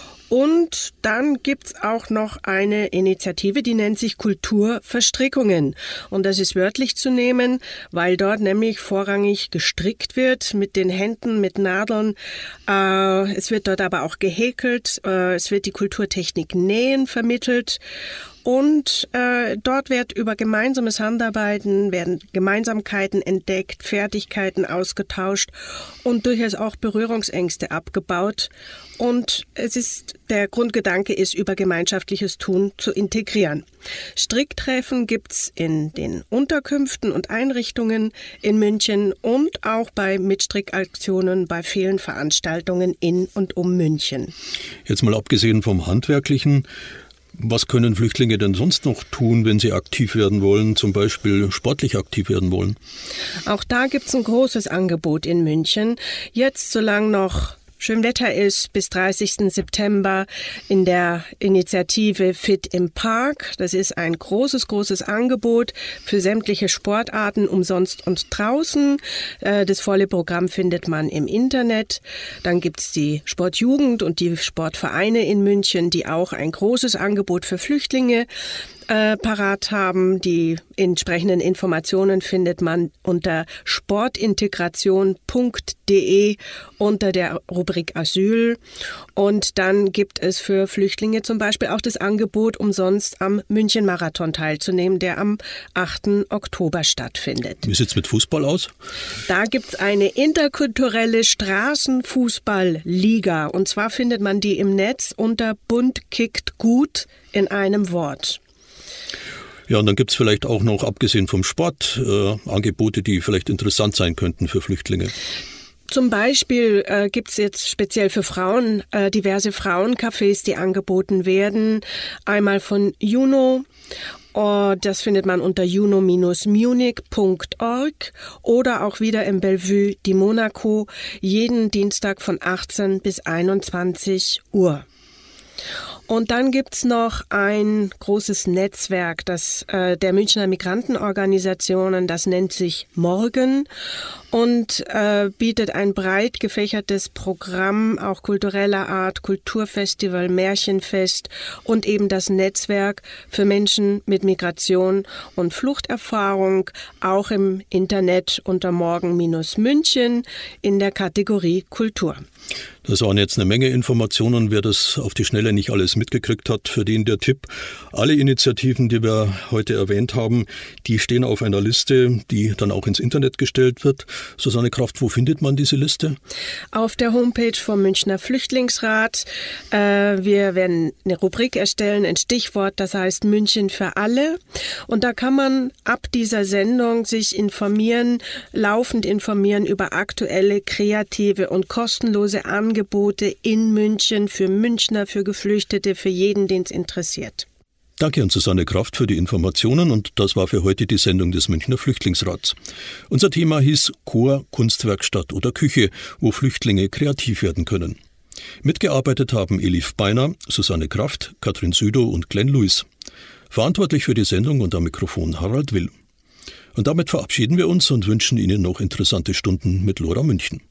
Und dann gibt's auch noch eine Initiative, die nennt sich Kulturverstrickungen. Und das ist wörtlich zu nehmen, weil dort nämlich vorrangig gestrickt wird mit den Händen, mit Nadeln. Es wird dort aber auch gehäkelt. Es wird die Kulturtechnik Nähen vermittelt. Und dort wird über gemeinsames Handarbeiten, werden Gemeinsamkeiten entdeckt, Fertigkeiten ausgetauscht und durchaus auch Berührungsängste abgebaut. Und der Grundgedanke ist, über gemeinschaftliches Tun zu integrieren. Stricktreffen gibt's in den Unterkünften und Einrichtungen in München und auch bei Mitstrickaktionen bei vielen Veranstaltungen in und um München. Jetzt mal abgesehen vom Handwerklichen, was können Flüchtlinge denn sonst noch tun, wenn sie aktiv werden wollen, zum Beispiel sportlich aktiv werden wollen? Auch da gibt's ein großes Angebot in München. Jetzt, solange noch schön Wetter ist, bis 30. September in der Initiative Fit im Park. Das ist ein großes Angebot für sämtliche Sportarten, umsonst und draußen. Das volle Programm findet man im Internet. Dann gibt's die Sportjugend und die Sportvereine in München, die auch ein großes Angebot für Flüchtlinge parat haben. Die entsprechenden Informationen findet man unter sportintegration.de unter der Rubrik Asyl. Und dann gibt es für Flüchtlinge zum Beispiel auch das Angebot, umsonst am München-Marathon teilzunehmen, der am 8. Oktober stattfindet. Wie sieht's mit Fußball aus? Da gibt's eine interkulturelle Straßenfußball-Liga. Und zwar findet man die im Netz unter Bund kickt gut in einem Wort. Ja, und dann gibt es vielleicht auch noch, abgesehen vom Sport, Angebote, die vielleicht interessant sein könnten für Flüchtlinge. Zum Beispiel gibt es jetzt speziell für Frauen diverse Frauencafés, die angeboten werden. Einmal von Juno Das findet man unter juno-munich.org oder auch wieder im Bellevue di Monaco, jeden Dienstag von 18 bis 21 Uhr. Und dann gibt's noch ein großes Netzwerk der Münchner Migrantenorganisationen, das nennt sich Morgen und bietet ein breit gefächertes Programm, auch kultureller Art, Kulturfestival, Märchenfest und eben das Netzwerk für Menschen mit Migration und Fluchterfahrung, auch im Internet unter Morgen-München in der Kategorie Kultur. Das waren jetzt eine Menge Informationen. Wer das auf die Schnelle nicht alles mitgekriegt hat, für den der Tipp. Alle Initiativen, die wir heute erwähnt haben, die stehen auf einer Liste, die dann auch ins Internet gestellt wird. Susanne Kraft, wo findet man diese Liste? Auf der Homepage vom Münchner Flüchtlingsrat. Wir werden eine Rubrik erstellen, ein Stichwort, das heißt München für alle. Und da kann man ab dieser Sendung sich laufend informieren über aktuelle, kreative und kostenlose Angebote in München für Münchner, für Geflüchtete, für jeden, den es interessiert. Danke an Susanne Kraft für die Informationen und das war für heute die Sendung des Münchner Flüchtlingsrats. Unser Thema hieß Chor, Kunstwerkstatt oder Küche, wo Flüchtlinge kreativ werden können. Mitgearbeitet haben Elif Beiner, Susanne Kraft, Katrin Südow und Glenn Lewis. Verantwortlich für die Sendung und am Mikrofon Harald Will. Und damit verabschieden wir uns und wünschen Ihnen noch interessante Stunden mit Lora München.